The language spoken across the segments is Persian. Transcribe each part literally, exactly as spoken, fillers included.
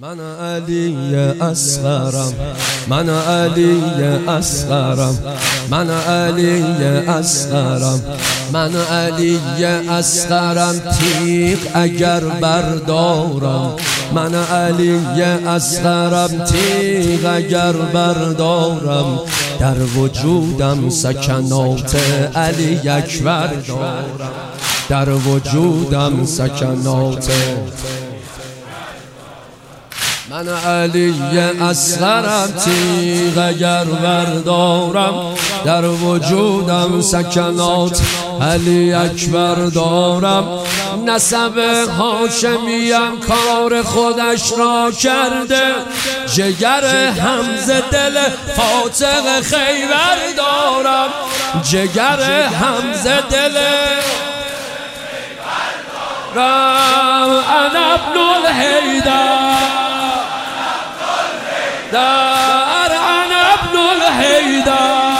من علی اصغرم، من علی اصغرم، من علی اصغرم، من علی اصغرم. تیغ اگر بردارم، من علی اصغرم. تیغ اگر بردارم، در وجودم سکنات علی اکبر دارم، در وجودم سکنات. من علی اصغرم. تیغ اگر بردارم، در وجودم سکنات علی اکبر دارم. نسب هاشمیم کار خودش را کرده، جگر حمزه دل فاتح خیبر دارم، جگر حمزه دل رام. انا ابن الحیدر، در انا ابن الحیدر.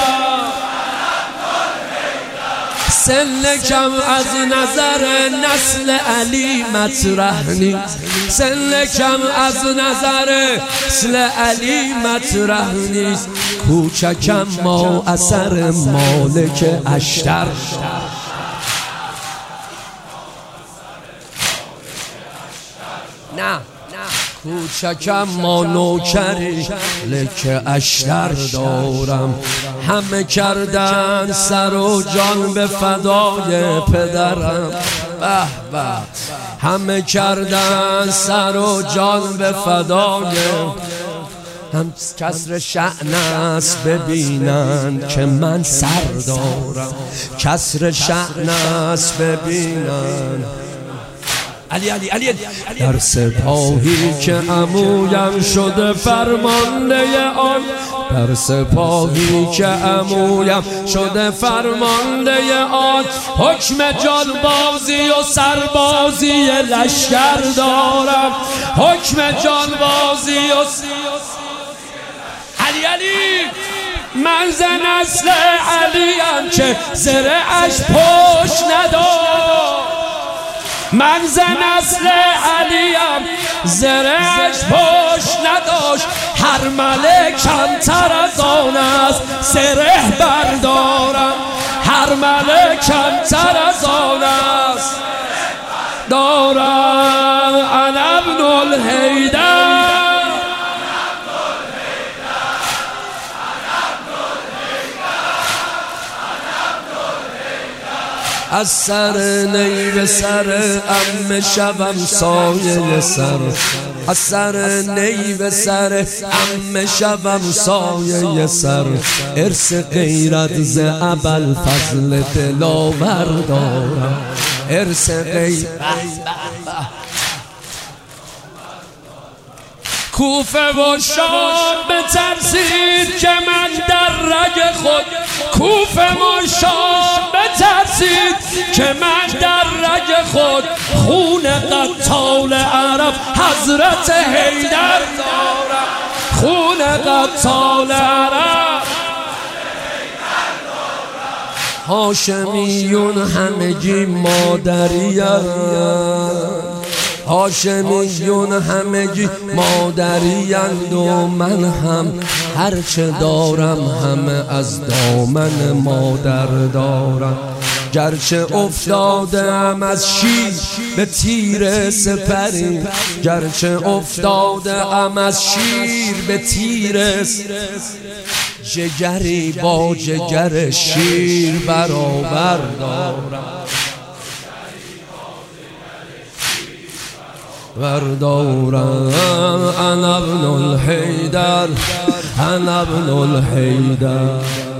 سنکم از نظر نسل علی مطرح نیست، سنکم از نظر نسل علی مطرح نیست. کوچکم ما اثر مالک اشتر، نه کوچکم ما نوکری لک اشتر دارم. همه کردن سر و جان به فدای پدرم، به به. همه کردن سر و جان به فدای هم. کسر شأن است ببینن که من سر دارم، کسر شأن است ببینن. علی علی علی در سپاهی که عمویم شده فرمانده آن، در سپاهی که عمویم شده فرمانده آن. حکم جانبازی و سربازی لشکر دارم، حکم جانبازی و علی علی. من ز نسل علیم که زرعش پشت نداشت، من ز نسل علیم زرعش پشت نداشت. هر ملک کمتر از آن است سره بردارم، هر ملک کمتر از آن است دارم. انا ابن الحیدر، از سر نی به سر عمه شوم سایه سر، از سر نی به سر عمه شوم سایه سر. ارث غیرت ز ابوالفضل دلاور دارم، ارث غیرت. کوفه و شام بترسید که من در رگ خود، کوفه و شام بترسید که من در رگ خود خون قتال عرب حضرت حیدر دارم، خون قتال عرب. هاشمیون همگی مادری‌اند، هاشمیون همگی مادری‌اند و من هم هرچه دارم همه از دامن مادر دارم. گرچه افتادم از شیر به تیر سپری، گرچه افتادم از شیر به تیر جگری با جگر شیر برابر دارم، بردارم. انا ابن الحیدر، انا ابن الحیدر.